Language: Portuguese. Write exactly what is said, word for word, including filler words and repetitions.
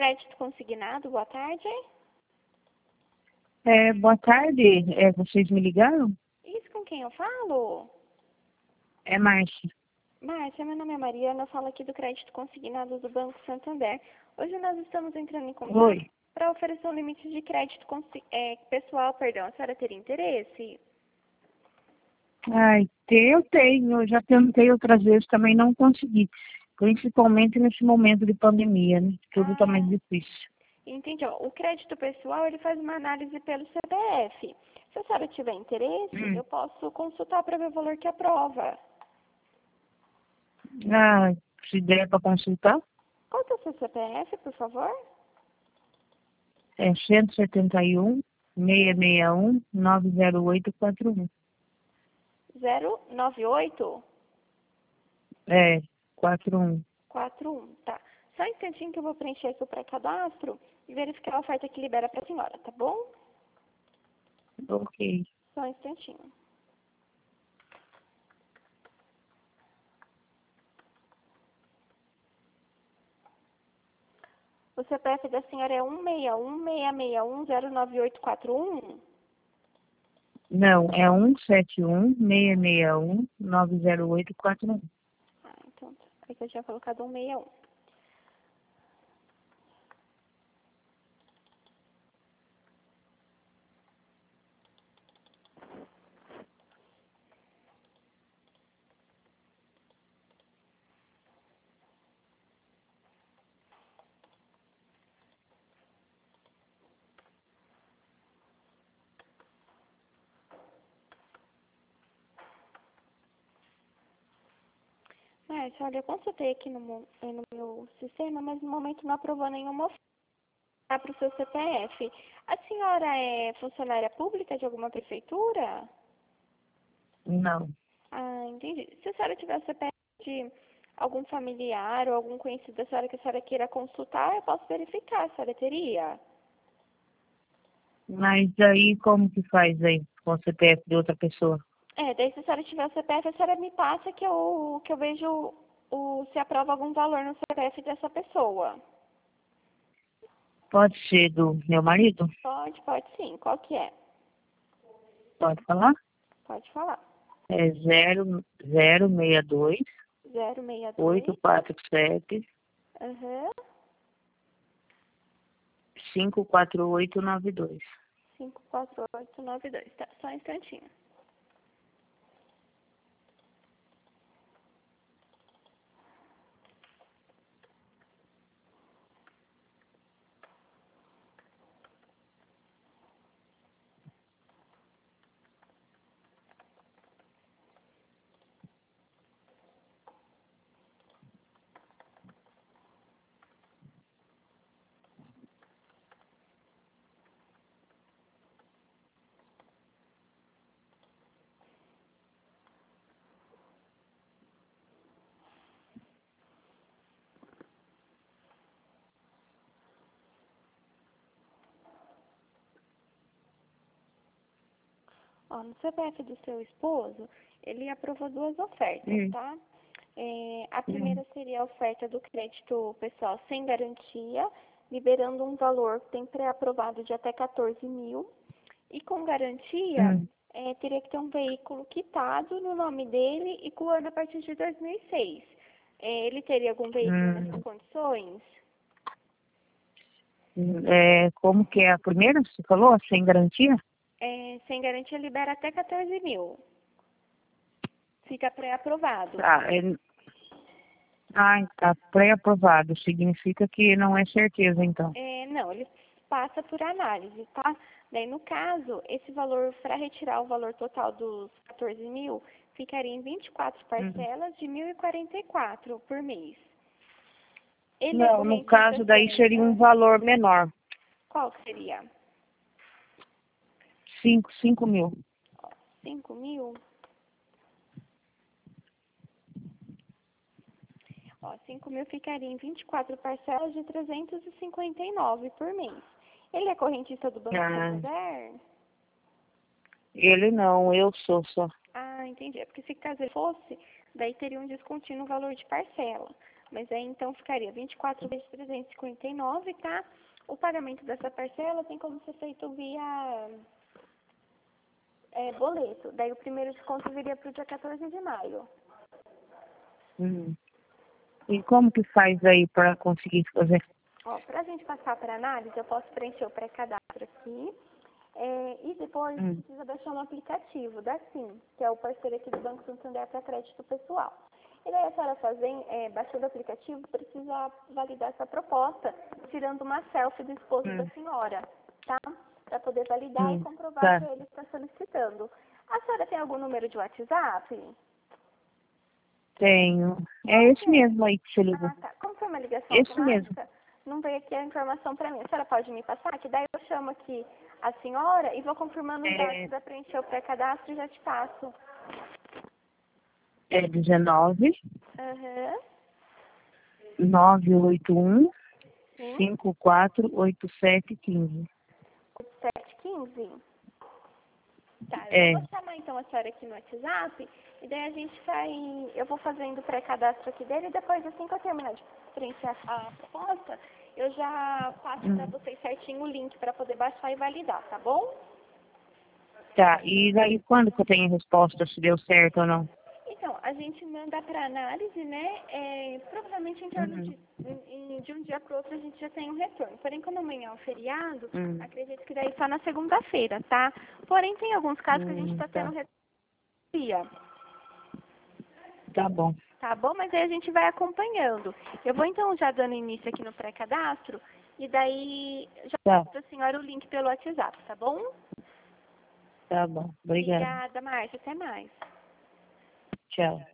Crédito consignado, boa tarde. É, boa tarde. É, vocês me ligaram? Isso, com quem eu falo? É Márcia. Márcia, meu nome é Mariana, eu falo aqui do Crédito Consignado do Banco Santander. Hoje nós estamos entrando em contato Oi. para oferecer um limite de crédito consi- é, pessoal, perdão. A senhora teria interesse? Ai, te- eu tenho. Eu já tentei outras vezes, também não consegui. Principalmente nesse momento de pandemia, né? Tudo tá mais Ah, difícil. entendi. Ó, o crédito pessoal, ele faz uma análise pelo C P F. Se a senhora tiver interesse, Hum. eu posso consultar para ver o valor que aprova. Ah, se der para consultar, Qual que é o seu C P F, por favor? é cento e setenta e um, seiscentos e sessenta e um, nove zero oito quatro um. zero nove oito É, quatro um. quatro um, tá. Só um instantinho que eu vou preencher aqui o pré-cadastro e verificar a oferta que libera para a senhora, tá bom? Ok. Só um instantinho. O C P F da senhora é um seis um, seis seis um, zero nove oito quatro um? Não, é um sete um, seis seis um, nove zero oito quatro um. Ah, então tá. É que eu tinha colocado um seis um. Mas, olha, eu consultei aqui no, mo- eh, no meu sistema, mas no momento não aprovou nenhuma oferta para o seu C P F. A senhora é funcionária pública de alguma prefeitura? Não. Ah, entendi. Se a senhora tiver o C P F de algum familiar ou algum conhecido da senhora que a senhora queira consultar, eu posso verificar, a senhora teria? Mas aí como que faz aí com o C P F de outra pessoa? É, daí se a senhora tiver o C P F, a senhora me passa que eu, que eu vejo o, se aprova algum valor no C P F dessa pessoa. Pode ser do meu marido? Pode, pode sim. Qual que é? Pode falar? Pode falar. É zero zero seis dois zero seis oito dois. quatro sete Aham. cinco quatro oito nove dois. cinco quatro oito nove dois. Tá, só um instantinho. Ó, no C P F do seu esposo, ele aprovou duas ofertas, Hum, tá? É, a hum, primeira seria a oferta do crédito pessoal sem garantia, liberando um valor que tem pré-aprovado de até quatorze mil. E com garantia, hum, é, teria que ter um veículo quitado no nome dele e com o ano a partir de dois mil e seis. É, ele teria algum veículo nessas hum. condições? É, como que é a primeira? Você falou? Sem garantia? É, sem garantia, libera até quatorze mil. Fica pré-aprovado. Ah, é, ah, tá pré-aprovado. Significa que não é certeza, então. É, não, ele passa por análise, tá? Daí, no caso, esse valor, para retirar o valor total dos quatorze mil, ficaria em vinte e quatro Hum. parcelas de mil e quarenta e quatro por mês. Ele é Não, no correntista caso daí sem... seria um Ah, valor menor. qual que seria? Cinco, cinco mil. Ó, cinco mil? Ó, cinco mil ficaria em vinte e quatro parcelas de trezentos e cinquenta e nove por mês. Ele é correntista do Banco Ah, Santander? ele não, eu sou só. Ah, entendi. É porque se caso ele fosse, daí teria um descontínuo no valor de parcela. Mas aí então ficaria vinte e quatro vezes trezentos e cinquenta e nove, tá? O pagamento dessa parcela tem como ser feito via é, boleto. Daí o primeiro desconto viria para o dia quatorze de maio. Hum. E como que faz aí para conseguir fazer? Ó, para a gente passar para análise, eu posso preencher o pré-cadastro aqui. É, e depois Hum. precisa baixar um aplicativo da Sim, que é o parceiro aqui do Banco Santander para crédito pessoal. E daí a senhora fazendo, é, baixando o aplicativo, precisa validar essa proposta, tirando uma selfie do esposo da Hum. senhora, tá? Para poder validar e Hum. comprovar Tá. que ele está solicitando. A senhora tem algum número de WhatsApp? Tenho. Qual É que esse é? mesmo aí que você ligou. Ah, tá. Como foi uma ligação Esse mesmo. automática, não veio aqui a informação para mim. A senhora pode me passar? Que daí eu chamo aqui a senhora e vou confirmando os dados É, para preencher o pré-cadastro e já te passo. é dezenove, Aham. nove oito um, Sim. cinco quatro oito sete um cinco. sete quinze. Tá, eu já É, vou chamar então a senhora aqui no WhatsApp e daí a gente vai. Eu vou fazendo o pré-cadastro aqui dele e depois, assim que eu terminar de preencher a, a proposta, eu já passo para hum, vocês certinho o link para poder baixar e validar, tá bom? tá. E daí quando que eu tenho a resposta se deu certo ou não? Então, a gente manda para análise, né? É, provavelmente em torno Uhum. de, em- de um dia para o outro a gente já tem um retorno. Porém, como amanhã é um feriado, Hum, acredito que daí só na segunda-feira, tá? Porém, tem alguns casos que a gente hum, está tendo tá. retorno dia, Tá bom. tá bom? Mas aí a gente vai acompanhando. Eu vou então já dando início aqui no pré-cadastro e daí já Tá, para a senhora o link pelo WhatsApp, tá bom? tá bom. Obrigada. Obrigada, Márcia. Até mais. Tchau.